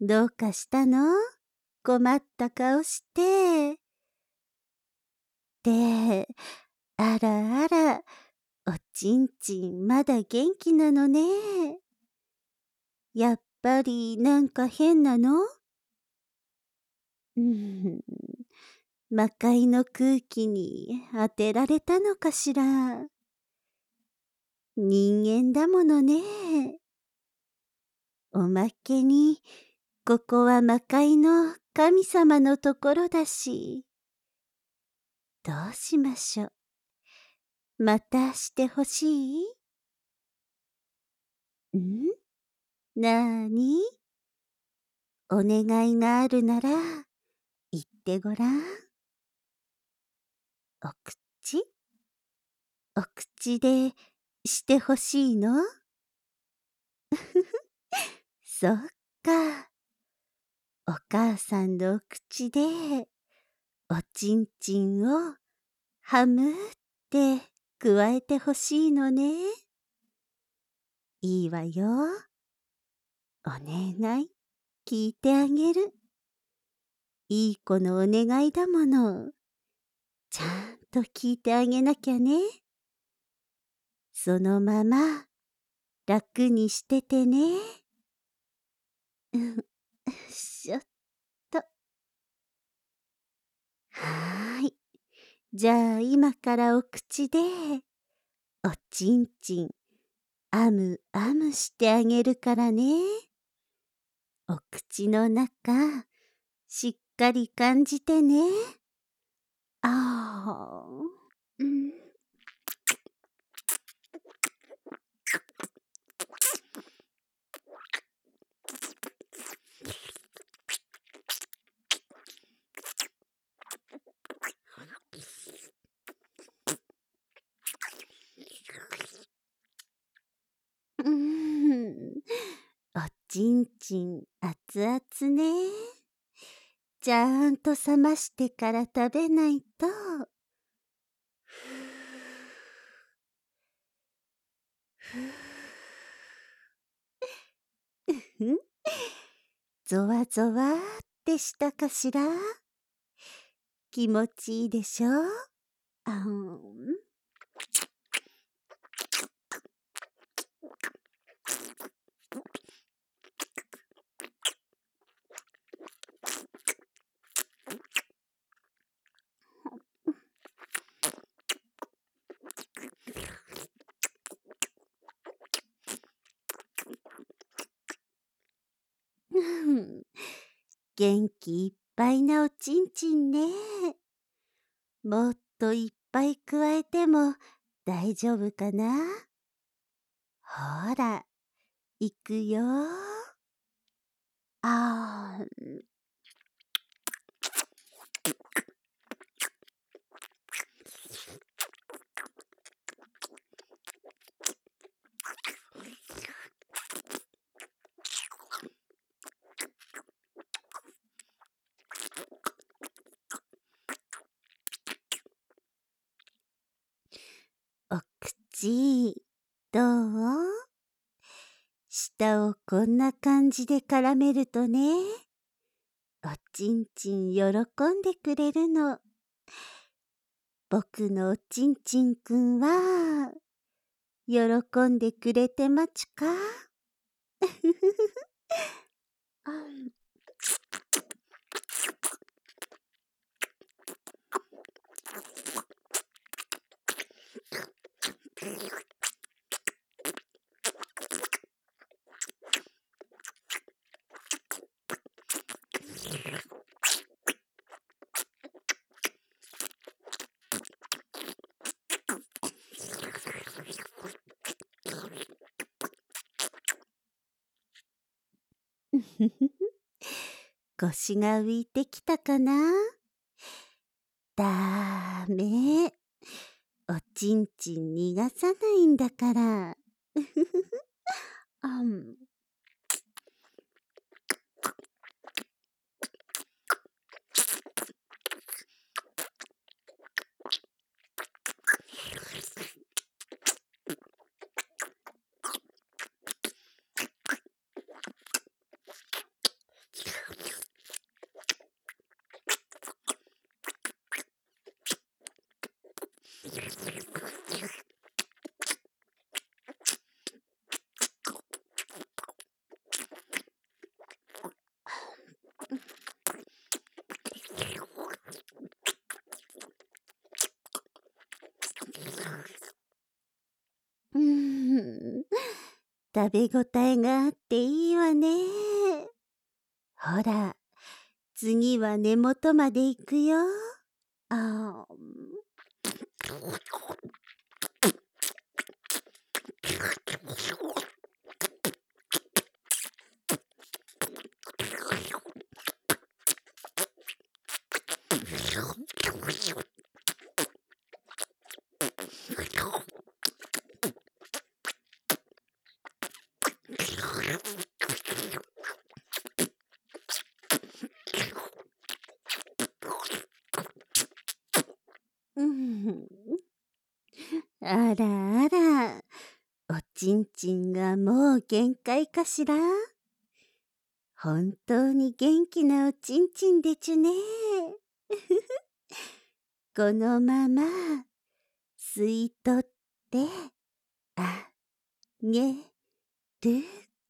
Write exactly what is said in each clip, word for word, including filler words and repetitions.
どうかしたの？困った顔して。で、あらあら、おちんちんまだ元気なのね。やっぱりなんか変なの？うーん、魔界の空気に当てられたのかしら。人間だものね。おまけに、ここは魔界の神様のところだし。どうしましょう。またしてほしい？ん？なーに？お願いがあるなら、言ってごらん。お口？お口でしてほしいの？そっか。お母さんのお口で、おちんちんをハムってくわえてほしいのね。いいわよ。お願い、聞いてあげる。いい子のお願いだもの。ちゃんと聞いてあげなきゃね。そのまま、楽にしててね。うん、しょっと。はーい。じゃあ今からお口で、おちんちん、あむあむしてあげるからね。お口の中、しっかり感じてね。あー、うん。うーん、おちんちん熱々ね。ちゃんと冷ましてから食べないと。ふふゾワゾワってしたかしら？気持ちいいでしょ？あん。元気いっぱいなおちんちんね。もっといっぱいくわえても大丈夫かな？ほら、いくよ。あー。お口、どう？舌をこんな感じで絡めるとね、おちんちん喜んでくれるの。僕のおちんちんくんは、喜んでくれてまちゅか？あん。腰が浮いてきたかな？だーめ。おちんちん逃がさないんだから。あん。 食べごたえがあっていいわね。ほら、次は根元まで行くよ。あーうん、あらあら、おちんちんがもう限界かしら。本当に元気なおちんちんでちゅね。このまま吸い取ってあげる。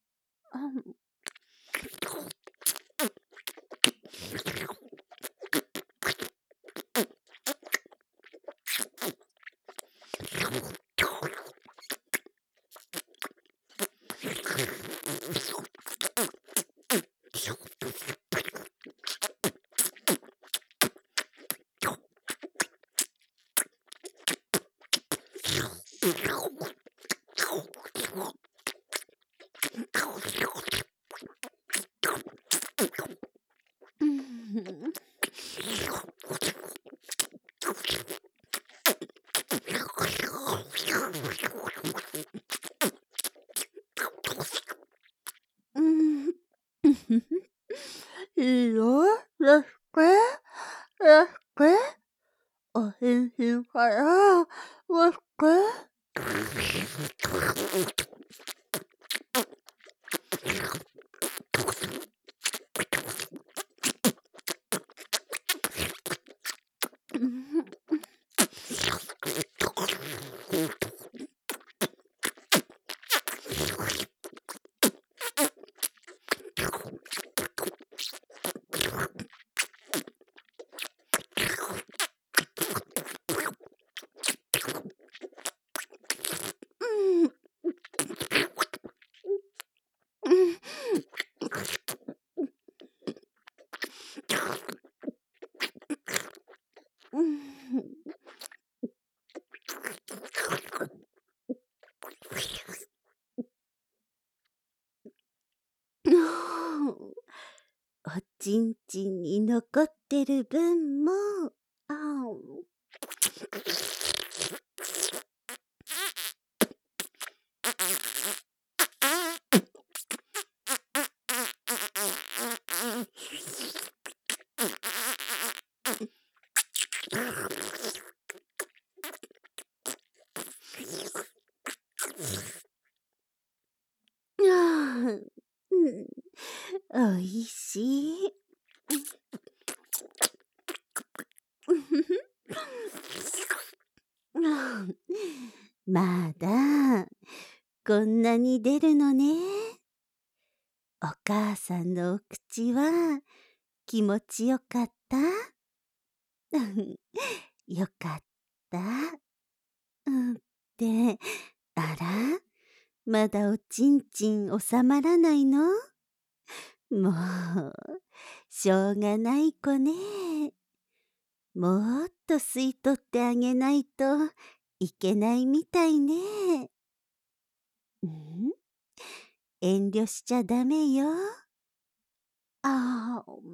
うんうん。いいよ、レスケ、レスケ。おへんしんからレスケ。うんうんおちんちんに残ってる分も、ああ、うん、おいしい。まだ、こんなに出るのね。お母さんのお口は気持ちよかった？よかった。うんって、あら、まだおちんちん収まらないの？もう、しょうがない子ね。もっと吸い取ってあげないといけないみたいね。ん？遠慮しちゃダメよ。ああ、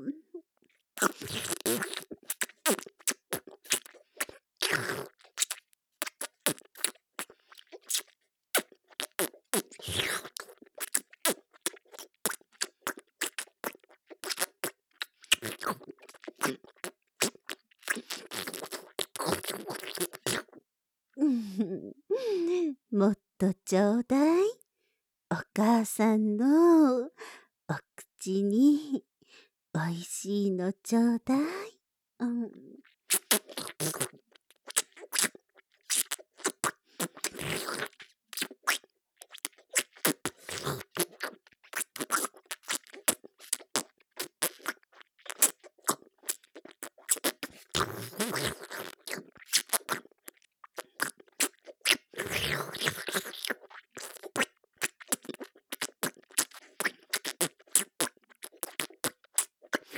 うんもっとちょうだい。お母さんのお口においしいのちょうだい。うん、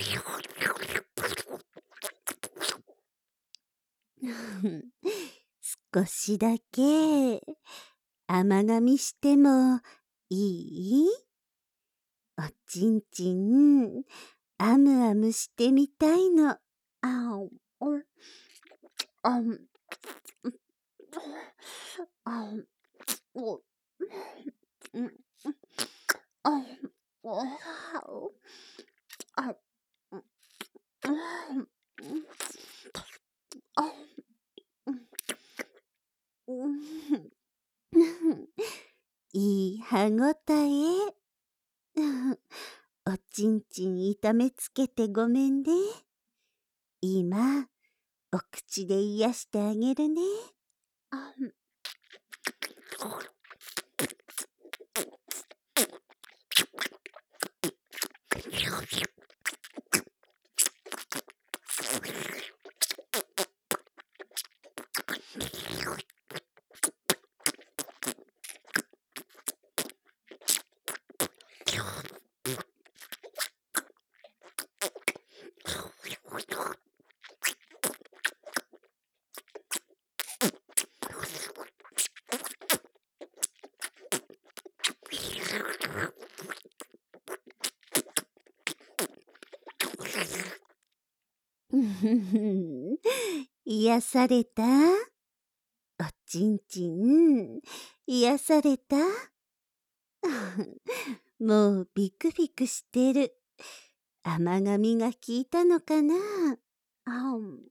少しだけ甘噛みしてもいい？おちんちん、あむあむしてみたいの。あお、お、あん、あん、お、うん、あ、お、あ、うん、あ、うん、いい歯ごたえ。おちんちん痛めつけてごめんね。今、お口で癒してあげるね。あん、癒された？おちんちん、癒された？もうビクビクしてる。甘噛みが効いたのかな？あん。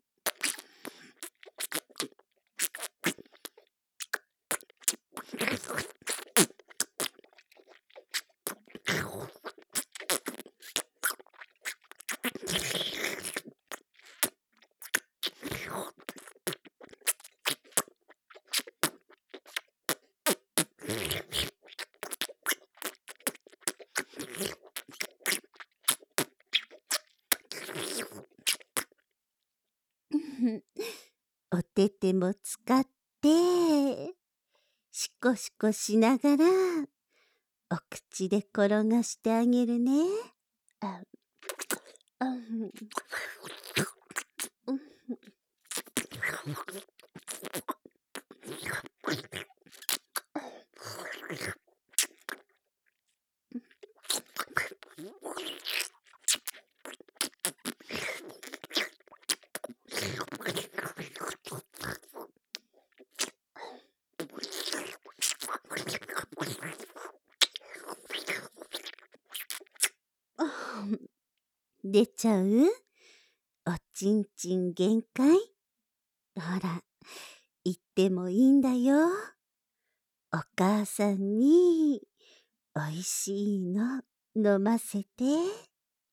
おてても使って、シコシコしながら、お口で転がしてあげるね。あ、あ、うん、うん、出ちゃう？おちんちん限界？ほら、言ってもいいんだよ。お母さんに、おいしいの飲ませて。うん。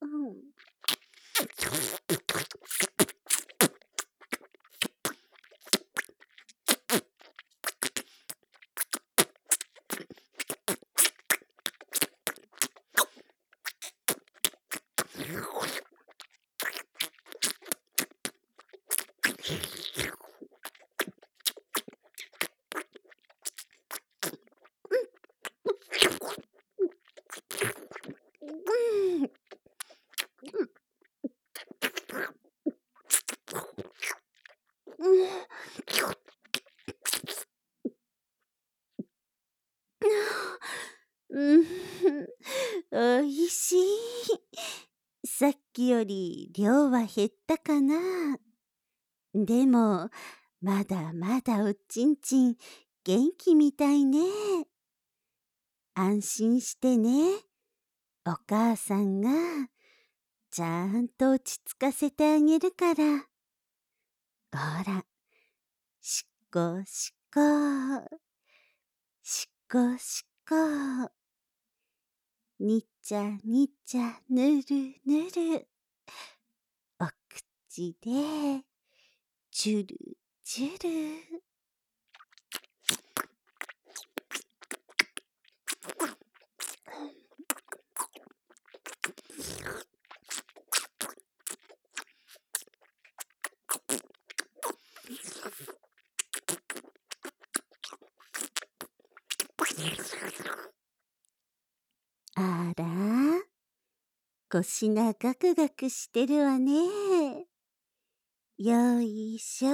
うん、おいしい。さっきより量は減ったかな。でも、まだまだおちんちん元気みたいね。安心してね。お母さんがちゃんと落ち着かせてあげるから。ほら、しっこしっこ、しっこしっこ。にちゃにちゃぬるぬる。お口でチュルチュル。あら、 腰がガクガクしてるわね。よいしょ。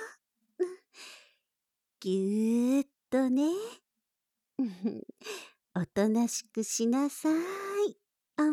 ぎゅーっとね。おとなしくしなさい。うん。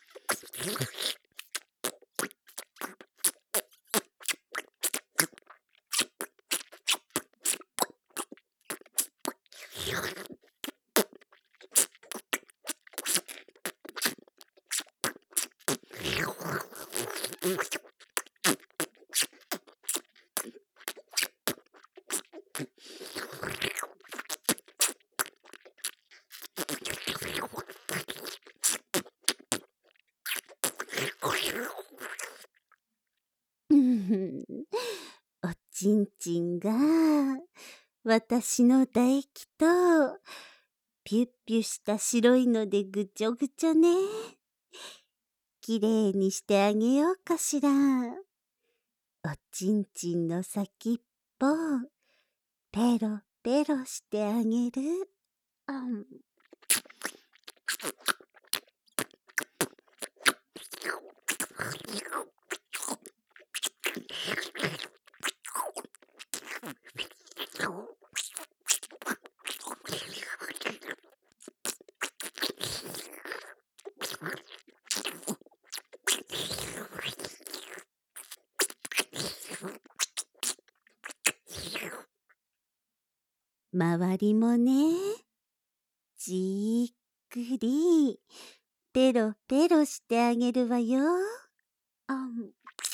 おちんちんが私の唾液とピュッピュした白いのでぐちょぐちょね。きれいにしてあげようかしら。おちんちんの先っぽペロペロしてあげる。うん。周りもね、じっくりペロペロしてあげるわよ。うん。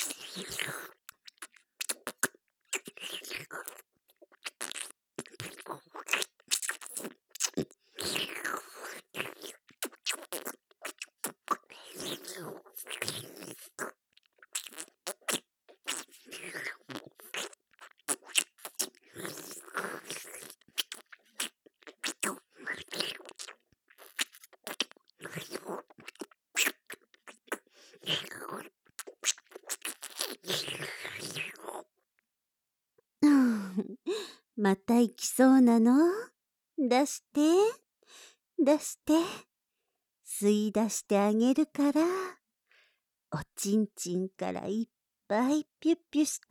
また行きそうなの？出して、出して、吸い出してあげるから、おちんちんからいっぱいピュッピュして。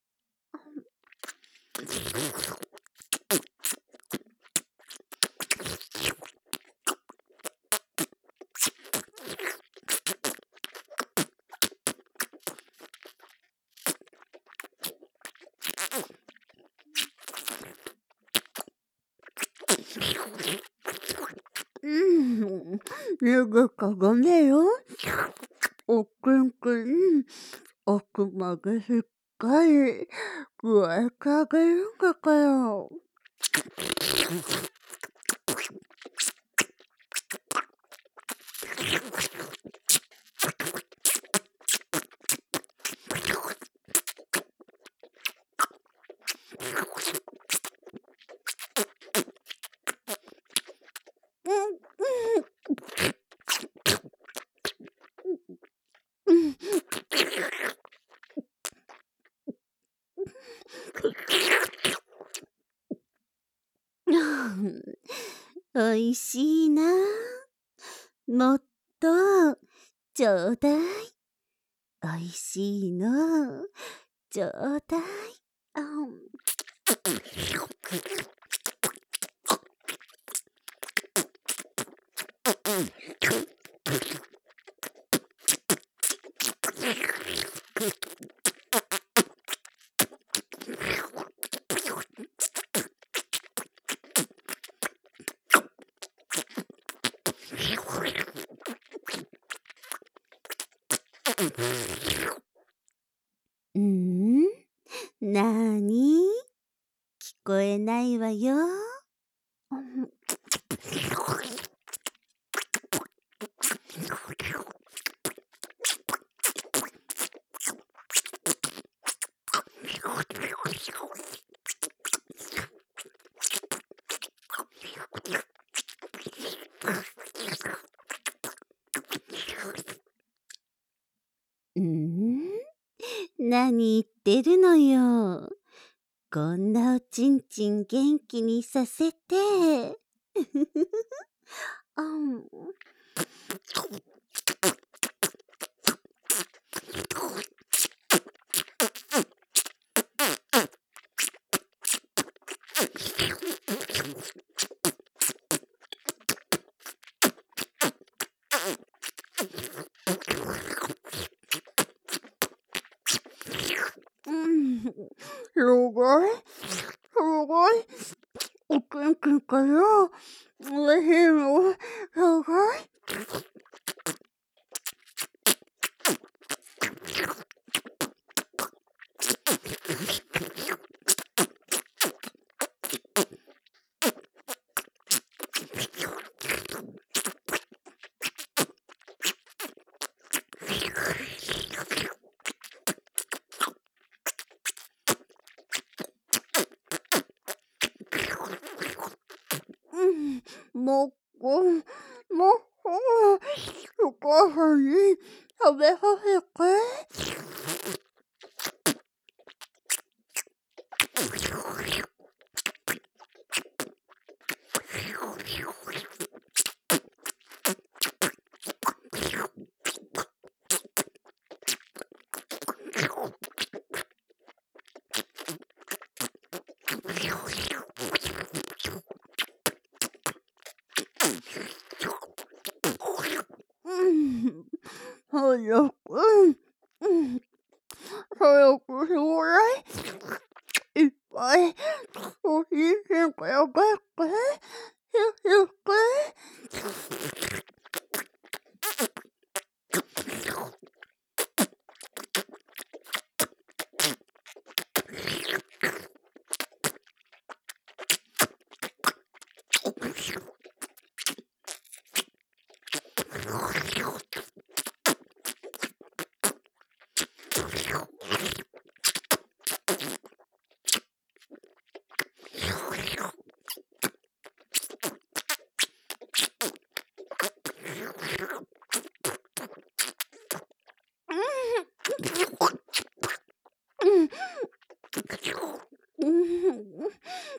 うん、すぐかがめよ。おくんくん、奥までしっかり加えてあげるんだから。おいしいな。もっとちょうだい。おいしいのちょうだい。あん。うん？なーに？聞こえないわよ。うん？何言ってるのよ。こんなおちんちん元気にさせて。あん。 かな。おいしいの紹介。うん、もっこ、もっこ、お母さんに食べさせて。うん、早く、うん、早く将来、いっぱい、おいしいからばっか、よく。うん。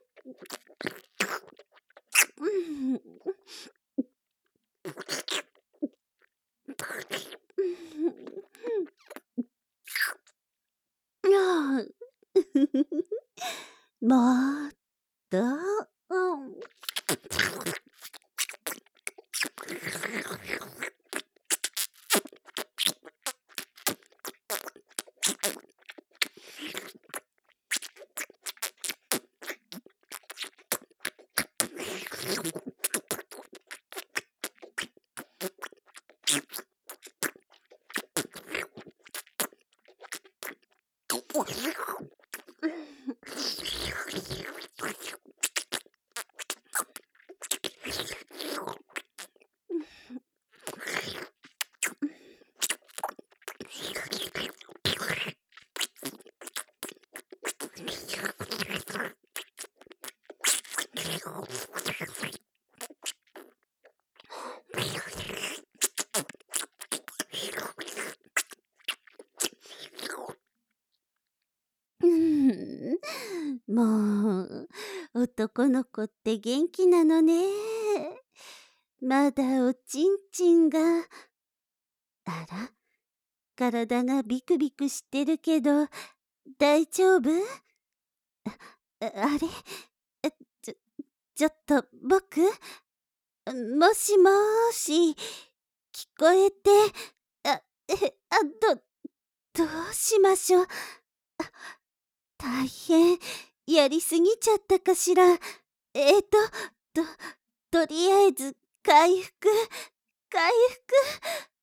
もっと、うん。うん、もう、男の子って元気なのね。まだおちんちんが。あら、体がビクビクしてるけど、大丈夫？あ、あれ？え、ちょ、ちょっと僕？もしもーし、聞こえて、あ、え、あ、ど、どうしましょう。あ、大変、やりすぎちゃったかしら。えっと、と、とりあえず、回復、回復。